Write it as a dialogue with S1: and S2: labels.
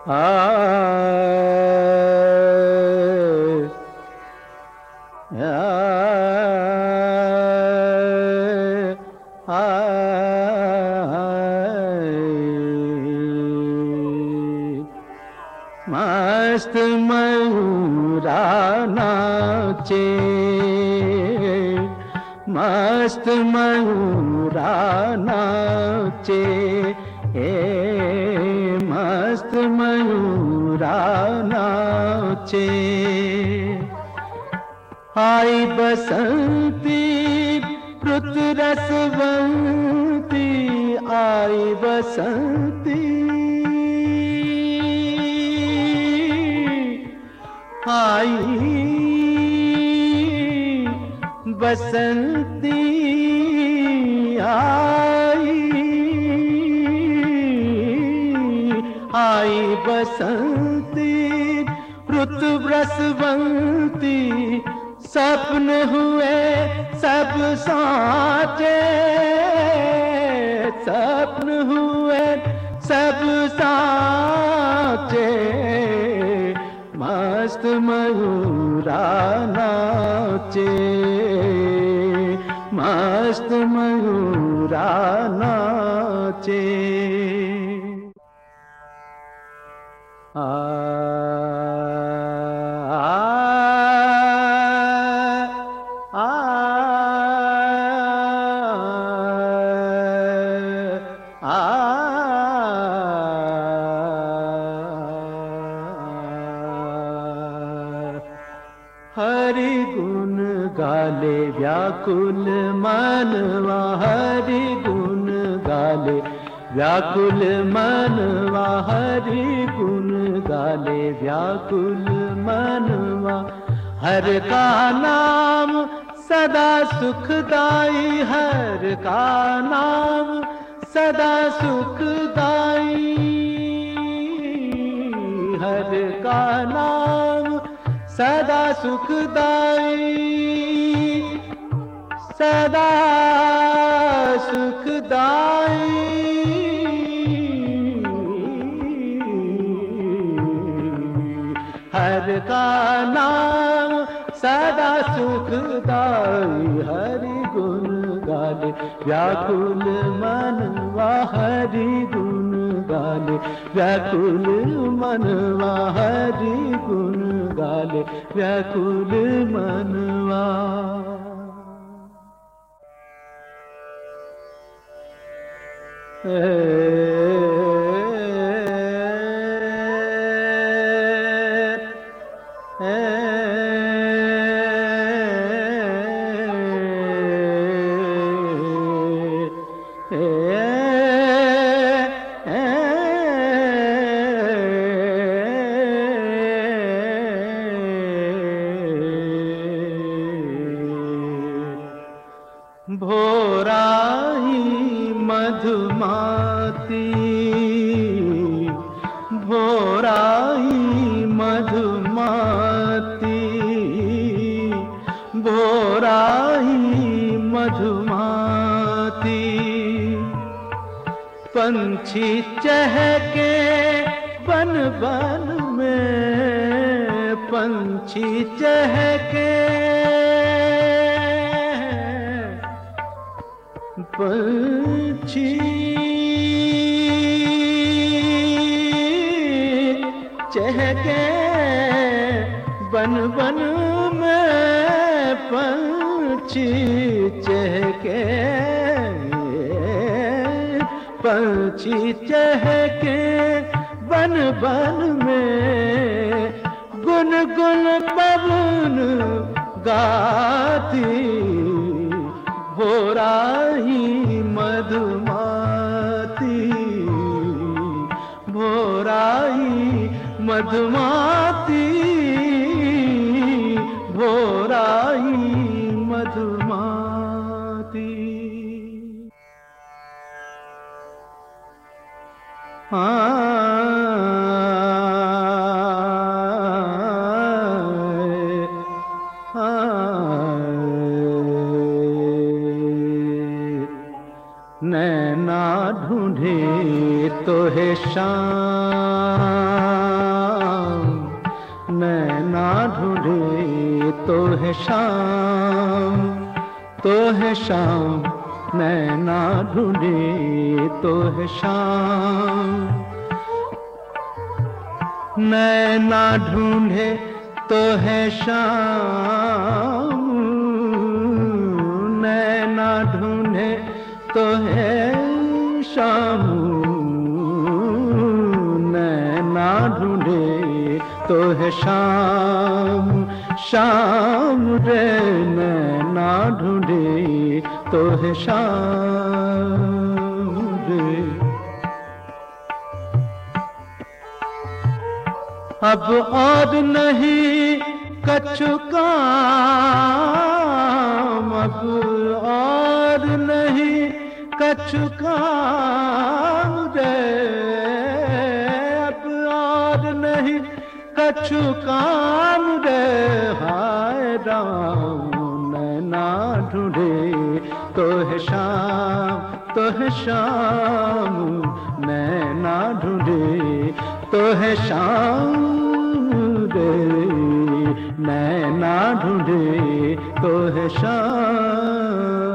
S1: मस्त मयूरा नाचे, मस्त मयूरा नाचे, मस्त मयूरा नाचे। आई बसंती रुत रसवंती, आई बसंती, आई बसंती, आई बसंती रुत रसवंती। सपन हुए सब साचे, सपन हुए सब साचे। मस्त मयूरा नाचे, मस्त मयूरा नाचे। आ हरि गुण गाले व्याकुल मनवा, हरि गुण गाले व्याकुल मनवा, हरि गुण गाले व्याकुल मनवा। हर का नाम सदा सुखदाई, हर का नाम सदा सुखदाई, हर का नाम सदा सुखदाई, सदा सुखदाई। हर का नाम सदा सुखदाई, हरि गुण गाले व्याकुल मनवा, हरि गुण गाले व्याकुल मनवा, हरि गुण गाले व्याकुल मनवा। भोराही मधुमाती, भोराही मधुमाती, भोराही मधुमाती। पंछी चहके बन बन में, पंछी चहके, पंछी चहके बन बन में, पंछी चहके, पंछी चहके बन बन में। गुन गुन पवन गाती, भोराही मधुमाती, भोराही मधुमाती, भोराही मधुमाती। नैना ढूंढे तो है शाम, नैना ढूंढे तो है शाम, तो है शाम, नैना ढूंढे तो है शाम, नैना ढूंढे तो है शाम, नैना ढूंढे तो है शाम, नैना ढूंढे तो है शाम, शाम रे नैना ढूंढे तो है शाम रे। अब और नहीं कछु काम, अब और नहीं कछु काम रे, अब और नहीं कछु काम रे, हाय राम नैना ढूंढे तो है शाम, तो है शाम, नैना ढूंढे तो है शाम रे, नैना ढूंढे तो है शाम।